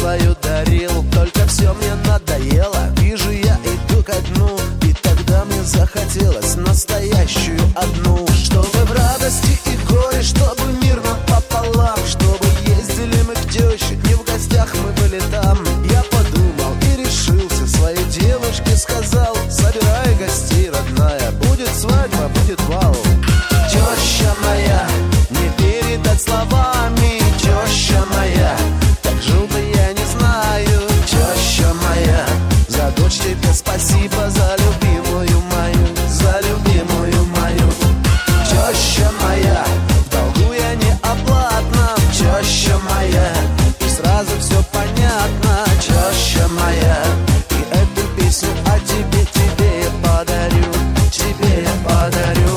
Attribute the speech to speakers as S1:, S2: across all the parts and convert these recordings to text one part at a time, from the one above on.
S1: свою дарил, только все мне надоело. Вижу, я иду ко дну, и тогда мне захотелось настоящую одну. Чтобы в радости и горе, чтобы мирно пополам, чтобы ездили мы к теще, не в гостях мы были там. Я подумал и решился, своей девушке сказал: собирай гостей, родная, будет свадьба, будет бал. Теща моя, не передать словами, теща моя, так жил бы я, не знаю. Теща моя, за дочь тебе спасибо, за любимую мою, за любимую мою. Теща моя, в долгу я не оплатна. Теща моя, и сразу все понятно. Теща моя, и эту песню о тебе, тебе я подарю, тебе я подарю.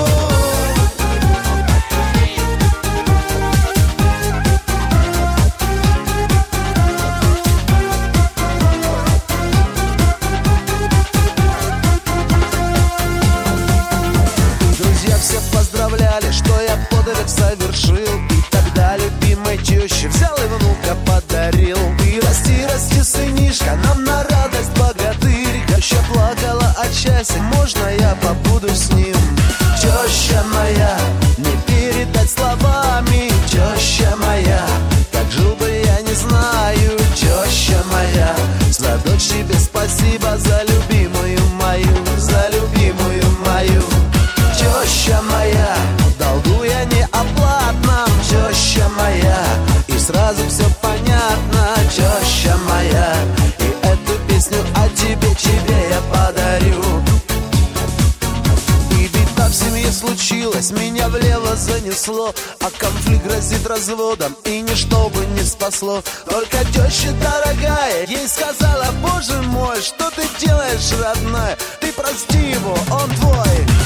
S1: Все поздравляли, что я подвиг совершил. И тогда любимой теще взял и внука подарил. И расти, расти, сынишка, нам на радость богатырь. Теща плакала от счастья, можно я побуду с ним? Теща моя, не передать словами. Теща моя, как жил бы я, не знаю. Теща моя, за дочь тебе спасибо, за любимую мою, за любимую мою. Теща моя, в долгу я не оплатна. Теща моя, и сразу все понятно. Теща моя, и эту песню о тебе, тебе я подарю. И беда в семье случилась, меня влево занесло, а конфликт грозит разводом, и ничто бы не спасло. Только теща дорогая ей сказала: боже мой, что ты делаешь, родная? Ты прости его, он твой.